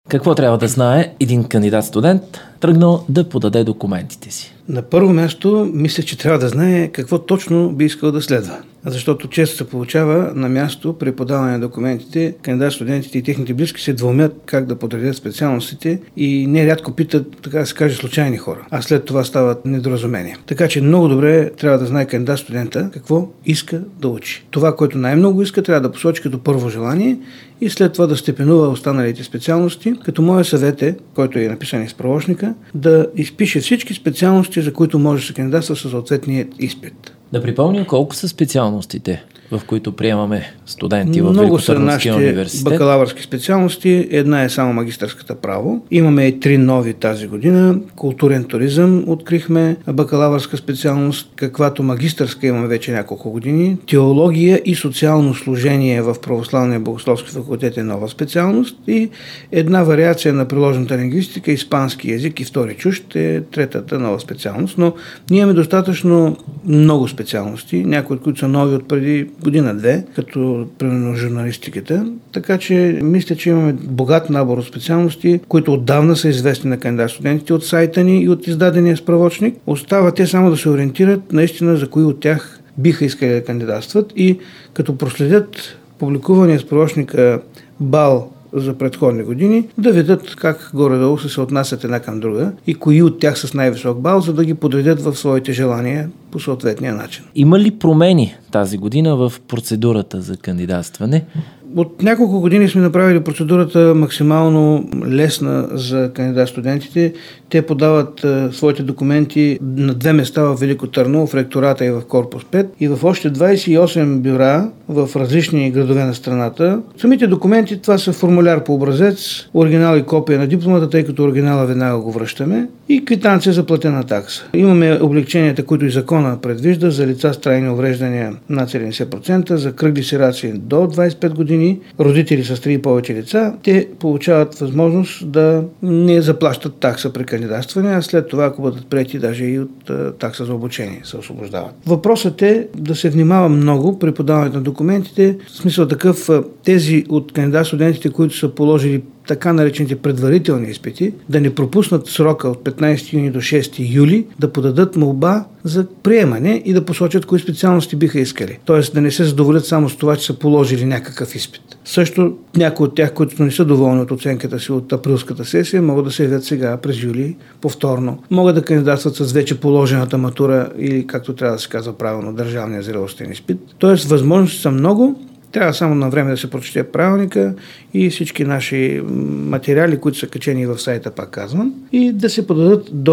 Какво трябва да знае един кандидат-студент, тръгнал да подаде документите си? На първо място, мисля, че трябва да знае какво точно би искал да следва. Защото често се получава на място при подаване на документите, кандидат-студентите и техните близки се двумят как да подредят специалностите и нерядко питат, така да се каже, случайни хора. А след това стават недоразумения. Така че много добре трябва да знае кандидат-студента какво иска да учи. Това, което най-много иска, трябва да посочи като първо желание и след това да степенува останалите специалности, като моя съвет е, който е написан и справочника, да изпише всички специалности, за които може да се кандидатства със съответния изпит. Да припомним колко са специалностите, в които приемаме студенти в Великотърновския университет. Много са нашите бакалавърски специалности. Една е само магистърската право. Имаме и 3 нови тази година. Културен туризъм открихме бакалавърска специалност, каквато магистърска имаме вече няколко години. Теология и социално служение в Православния богословски факултет е нова специалност. И една вариация на приложната лингвистика, испански език и втори чужд е третата нова специалност. Но ние имаме достатъчно много специалности, някои от които са нови от преди година-две, като примерно журналистиката. Така че мисля, че имаме богат набор от специалности, които отдавна са известни на кандидат-студентите от сайта ни и от издадения справочник. Остава те само да се ориентират наистина за кои от тях биха искали да кандидатстват и като проследят публикувания справочника бал за предходни години, да видят как горе-долу се отнасят една към друга и кои от тях с най-висок бал, за да ги подредят в своите желания по съответния начин. Има ли промени тази година в процедурата за кандидатстване? От няколко години сме направили процедурата максимално лесна за кандидат-студентите. Те подават своите документи на 2 места в Велико Търново, в ректората и в Корпус 5 и в още 28 бюра в различни градове на страната. Самите документи, това са формуляр по образец, оригинал и копия на дипломата, тъй като оригинала веднага го връщаме, и квитанция за платена такса. Имаме облегченията, които и закона предвижда за лица с трайни увреждания на 70%, за кръгли сираци до 25 години, родители с 3 и повече лица, те получават възможност да не заплащат такса при кандидатстване, а след това, ако бъдат приети, даже и от такса за обучение се освобождават. Въпросът е да се внимава много при подаването на документите, в смисъл такъв, тези от кандидат-студентите, които са положили така наречените предварителни изпити, да не пропуснат срока от 15 юни до 6 юли, да подадат молба за приемане и да посочат кои специалности биха искали. Тоест да не се задоволят само с това, че са положили някакъв изпит. Също някои от тях, които не са доволни от оценката си от априлската сесия, могат да се явят сега през юли повторно. Могат да кандидатстват с вече положената матура или, както трябва да се казва правилно, държавния зрелостен изпит. Тоест възможности са много. Трябва само на време да се прочете правилника и всички наши материали, които са качени в сайта, пак казвам, и да се подадат до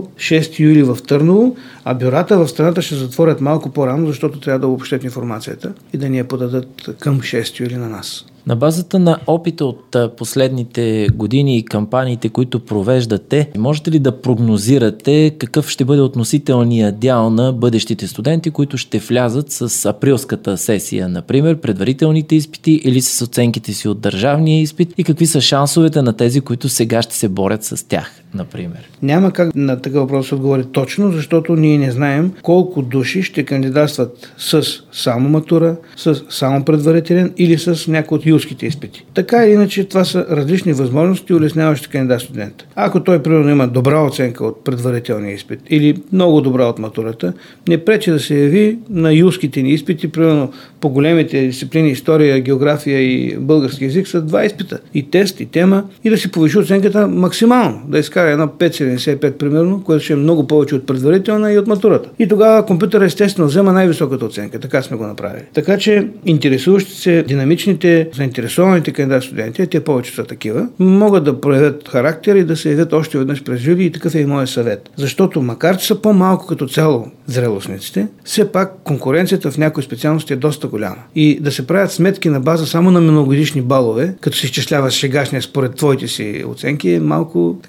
6 юли в Търново, а бюрата в страната ще затворят малко по-рано, защото трябва да обобщят информацията и да ни я подадат към 6 юли на нас. На базата на опита от последните години и кампаниите, които провеждате, можете ли да прогнозирате какъв ще бъде относителният дял на бъдещите студенти, които ще влязат с априлската сесия, например, предварителните изпити или с оценките си от държавния изпит, и какви са шансовете на тези, които сега ще се борят с тях, например? Няма как на такъв въпрос да се отговори точно, защото ние не знаем колко души ще кандидатстват с само матура, с само предварителен или с някой от юлските изпити. Така или иначе, това са различни възможности, улесняващи кандидат-студента. Ако той, примерно, има добра оценка от предварителния изпит или много добра от матурата, не пречи да се яви на юлските ни изпити, примерно по големите дисциплини история, география и български език са 2 изпита. И тест, и тема, и да си повиши оценката максимално. Да изкара една 5,75 примерно, което ще е много повече от предварителна и от матурата. И тогава компютър естествено взема най-високата оценка. Така сме го направили. Така че интересуващите се, динамичните, заинтересованите кандидат-студенти, те повече са такива, могат да проявят характер и да се явят още веднъж през юли, и такъв е и моят съвет. Защото макар че са по-малко като цяло зрелостниците, все пак конкуренцията в някои специалности е доста голяма. И да се правят сметки на база само на миналогодишни балове, като се изчислява сегашния според твоите си оценки, е малко така несигурно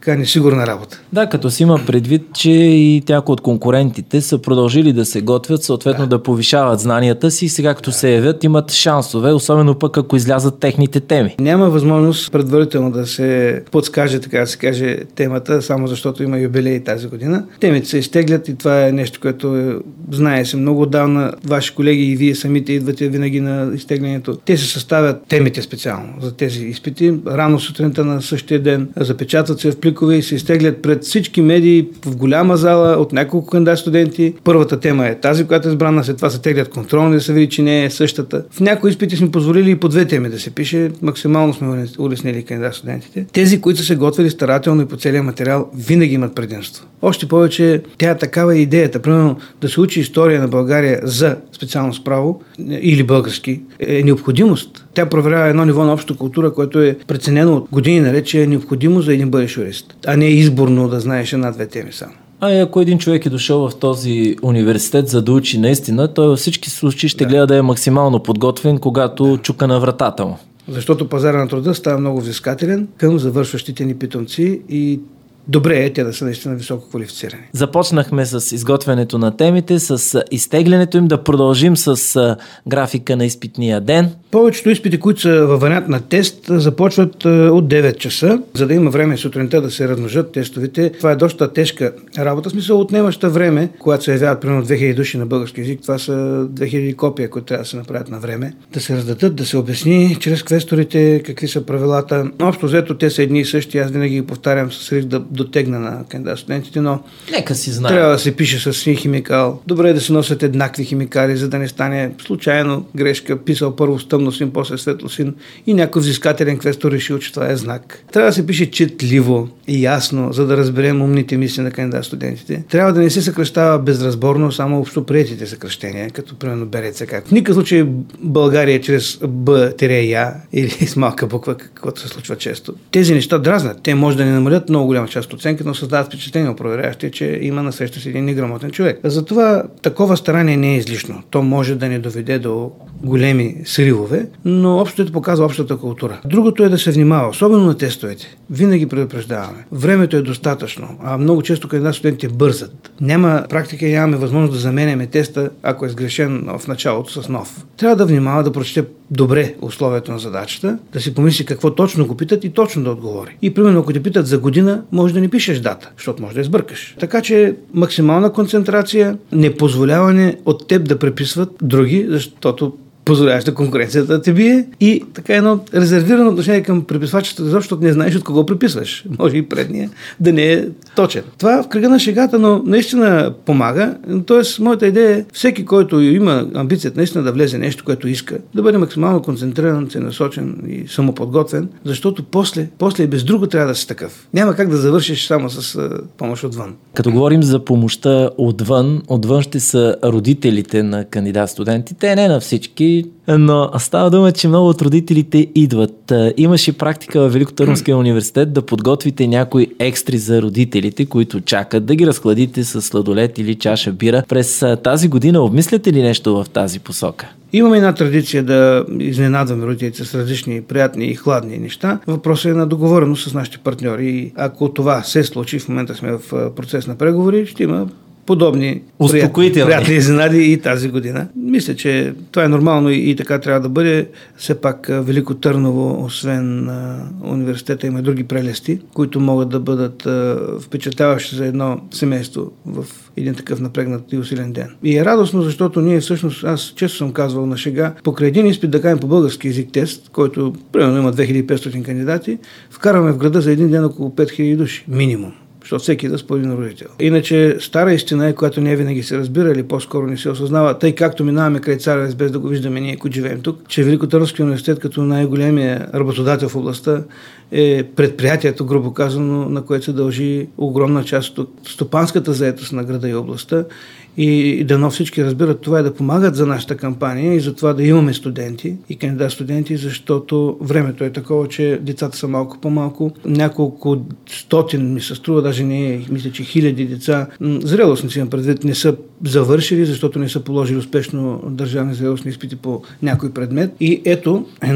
сигурна работа. Да, като си има предвид, че и някои от конкурентите са продължили да се готвят, съответно да повишават знанията си и сега като се явят имат шансове, особено пък ако излязат техните теми. Няма възможност предварително да се подскаже, така да се каже, темата, само защото има юбилей тази година. Темите се изтеглят и това е нещо, което знае се много отдавна. Ваши колеги и вие самите идвате винаги на изтеглянето. Те се съставят темите специално за тези изпити. Рано сутринта на същия ден запечатват се в пликове и се изтеглят пред всички медии в голяма зала от няколко кандидат студенти. Първата тема е тази, която е избрана, след това се теглят контролни да се види, че не е същата. В някои изпити сме позволили и по 2 теми да се пише. Максимално сме улеснили кандидат студентите. Тези, които са се готвили старателно и по целия материал, винаги имат предимство. Още повече, тя такава е идеята. Примерно да се учи история на България за специалност право или български е необходимост. Тя проверява едно ниво на обща култура, което е преценено от години наред, че е необходимо за един бъдещ юрист, а не изборно да знаеш 1-2 теми само. Ако един човек е дошъл в този университет за да учи наистина, той във всички случаи ще гледа да е максимално подготвен, когато чука на вратата му. Защото пазара на труда става много взискателен към завършващите ни питомци и добре е те да са наистина високо квалифицирани. Започнахме с изготвянето на темите, с изтеглянето им, да продължим с графика на изпитния ден. Повечето изпити, които са във вариант на тест, започват от 9 часа, за да има време сутринта да се размножат тестовите. Това е доста тежка работа, в смисъл отнемаща време, когато се явяват примерно 2000 души на български език. Това са 2000 копия, които трябва да се направят на време. Да се раздадат, да се обясни чрез квесторите какви са правилата. Общо взето те са едни и същи. Аз винаги ги повтарям с риск да дотегна на кандидат студентите, но нека си знае. Трябва да се пише с син химикал. Добре е да се носят еднакви химикали, за да не стане случайно грешка. Писал първо с тъмно син, после светло син и някой взискателен квестор решил, че това е знак. Трябва да се пише четливо и ясно, за да разберем умните мисли на кандидат студентите. Трябва да не се съкръщава безразборно само общоприетите съкръщения, като примерно БРЦ. В никакъв случай България чрез Б-Я или с малка буква, каквото се случва често. Тези неща дразнат. Те може да не намалят много голяма част от оценката, но създават впечатление у проверяващия, че има насреща си един неграмотен човек. Затова такова старание не е излишно. То може да не доведе до големи сривове, но общото показва общата култура. Другото е да се внимава, особено на тестовете. Винаги предупреждаваме. Времето е достатъчно, а много често кандидат студентите бързат. Няма практика и нямаме възможност да заменяме теста, ако е сгрешен в началото с нов. Трябва да внимава, да прочете добре условието на задачата, да си помисли какво точно го питат и точно да отговори. И примерно, ако те питат за година, може да не пишеш дата, защото може да я сбъркаш. Така че максимална концентрация, непозволяване от теб да преписват други, защото позволяваща конкуренцията да те бие и така едно резервирано отношение към преписвачите, защото не знаеш от кого преписваш. Може и предния да не е точен. Това в кръга на шегата, но наистина помага. Тоест, моята идея е всеки, който има амбицията наистина да влезе нещо, което иска, да бъде максимално концентриран, целенасочен и самоподготвен, защото после и без друго трябва да си такъв. Няма как да завършиш само с помощ отвън. Като говорим за помощта отвън ще са родителите на кандидат студентите, не на всички, но става дума, че много от родителите идват. Имаше практика във Великотърновския университет да подготвите някои екстри за родителите, които чакат, да ги разхладите с сладолет или чаша бира. През тази година обмисляте ли нещо в тази посока? Имаме една традиция да изненадваме родителите с различни приятни и хладни неща. Въпросът е на договореност с нашите партньори и ако това се случи, в момента сме в процес на преговори, ще има подобни приятни изненади и тази година. Мисля, че това е нормално и така трябва да бъде. Все пак Велико Търново, освен университета, има други прелести, които могат да бъдат впечатляващи за едно семейство в един такъв напрегнат и усилен ден. И е радостно, защото ние всъщност, аз често съм казвал на шега, покрай един изпит да кажем по български език тест, който примерно има 2500 кандидати, вкараме в града за един ден около 5000 души. Минимум. Защото всеки да спори на родител. Иначе стара истина е, която не винаги се разбира или по-скоро не се осъзнава, тъй както минаваме край Царевец без да го виждаме ние, които живеем тук, че Великотърновския университет като най-големия работодател в областта е предприятието, грубо казано, на което се дължи огромна част от стопанската заетост на града и областта. И дано всички разбират това, е да помагат за нашата кампания и за това да имаме студенти и кандидат студенти, защото времето е такова, че децата са малко по-малко. Няколко стотин ми се струва, даже не мисля, че хиляди деца, зрелостници имам предвид, не са завършили, защото не са положили успешно държавни зрелостни изпити по някой предмет. И ето една от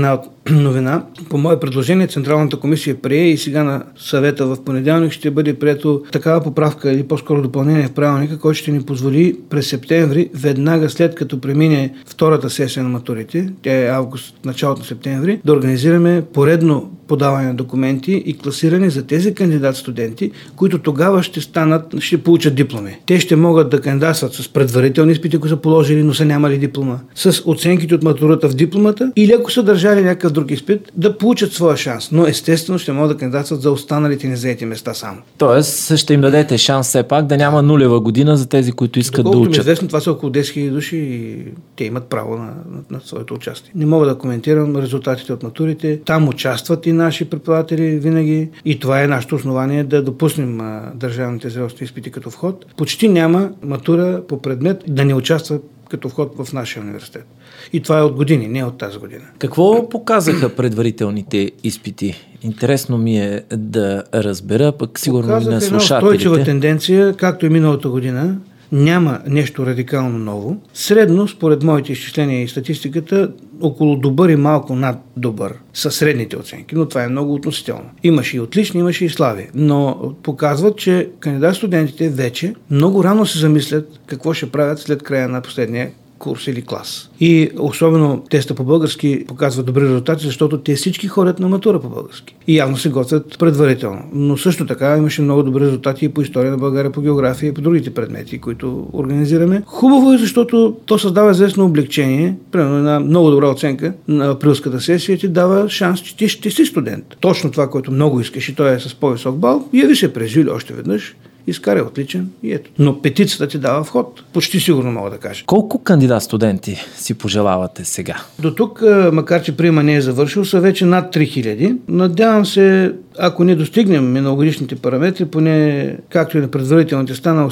новина. По мое предложение Централната комисия прие и сега на съвета в понеделник ще бъде прието такава поправка или по-скоро допълнение в правилника, който ще ни позволи през септември, веднага след като премине втората сесия на матурите, тя е август, началото на септември, да организираме поредно подаване на документи и класиране за тези кандидат-студенти, които тогава ще получат дипломи. Те ще могат да кандидатстват с предварителни изпити, ако са положили, но са нямали диплома, с оценките от матурата в дипломата, или ако са държали някакъв друг изпит, да получат своя шанс. Но естествено ще могат да кандидатстват за останалите незаети места само. Тоест ще им дадете шанс все пак да няма нулева година за тези, които искат да учат. Известно, това са около 10 000 души и те имат право на своето участие. Не мога да коментирам резултатите от матурите. Там участват и наши преподаватели винаги и това е нашето основание да допуснем държавните зрелостни изпити като вход. Почти няма матура по предмет да не участва като вход в нашия университет. И това е от години, не от тази година. Какво показаха предварителните изпити? Интересно ми е да разбера, пък сигурно и на слушателите. Показаха една устойчива тенденция, както и миналата година. Няма нещо радикално ново. Средно, според моите изчисления и статистиката, около добър и малко над добър са средните оценки, но това е много относително. Имаше и отлични, имаше и слаби, но показват, че кандидат-студентите вече много рано се замислят какво ще правят след края на последния курс или клас. И особено теста по български показва добри резултати, защото те всички ходят на матура по български. И явно се готвят предварително. Но също така имаше много добри резултати и по история на България, по география и по другите предмети, които организираме. Хубаво е, защото то създава известно облегчение. Примерно една много добра оценка на априлската сесия ти дава шанс, че ти ще си студент. Точно това, което много искаш и той е с по-висок бал, яви се през юли още веднъж. Изкаря отличен и ето. Но петицата ти дава вход. Почти сигурно мога да кажа. Колко кандидат-студенти си пожелавате сега? До тук, макар че приема не е завършил, са вече над 3000. Надявам се, ако не достигнем миналогодишните параметри, поне както и на предварителните стана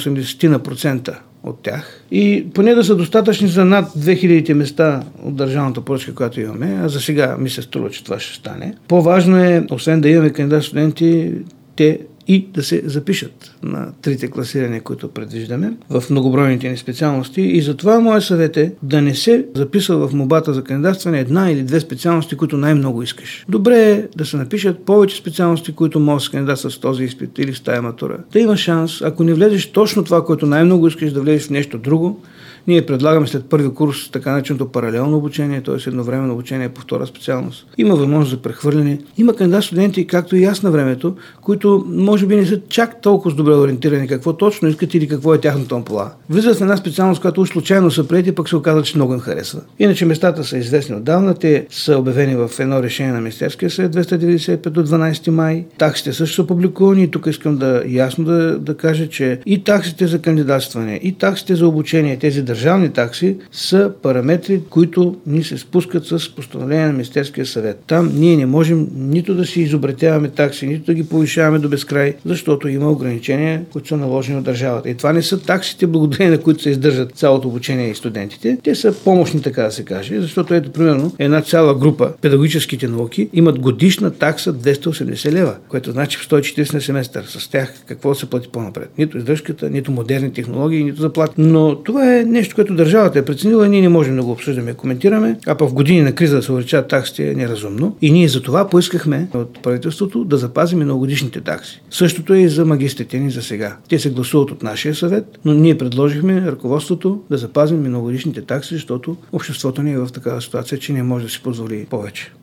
80% от тях. И поне да са достатъчни за над 2000 места от държавната поръчка, която имаме. А за сега ми се струва, че това ще стане. По-важно е, освен да имаме кандидат-студенти, те и да се запишат на трите класирания, които предвиждаме в многобройните ни специалности. И затова моят съвет е да не се записва в молбата за кандидатстване една или две специалности, които най-много искаш. Добре е да се напишат повече специалности, които могат да се кандидатстват с този изпит или с тая матура. Да има шанс, ако не влезеш точно това, което най-много искаш, да влезеш в нещо друго. Ние предлагаме след първи курс така нареченото паралелно обучение, т.е. едновременно обучение по втора специалност. Има възможност за прехвърляне. Има кандидат-студенти, както и аз на времето, които може би не са чак толкова добре ориентирани какво точно искат или какво е тяхната ампула. Влизат в една специалност, която уж случайно са приети, пък се оказва, че много им харесва. Иначе местата са известни отдавна. Те са обявени в едно решение на Министерския съвет 295 до 12 май. Таксите също са публикувани и тук искам ясно да кажа, че и таксите за кандидатстване, и таксите за обучение, тези държавни такси са параметри, които ни се спускат с постановление на Министерския съвет. Там ние не можем нито да си изобретяваме такси, нито да ги повишаваме до безкрай, защото има ограничения, които са наложени от държавата. И това не са таксите, благодарение на които се издържат цялото обучение и студентите. Те са помощни, така да се каже, защото ето примерно една цяла група педагогическите науки имат годишна такса 280 лева, което значи в 140 на семестър. С тях какво се плати по-напред? Нито издръжката, нито модерни технологии, нито заплати. Но това е нещо, което държавата е преценила и ние не можем да го обсъждаме и коментираме, а в години на криза да се увеличават таксите е неразумно. И ние за това поискахме от правителството да запазим миналогодишните такси. Същото е и за магистрите ни за сега. Те се гласуват от нашия съвет, но ние предложихме ръководството да запазим миналогодишните такси, защото обществото ни е в такава ситуация, че не може да си позволи повече.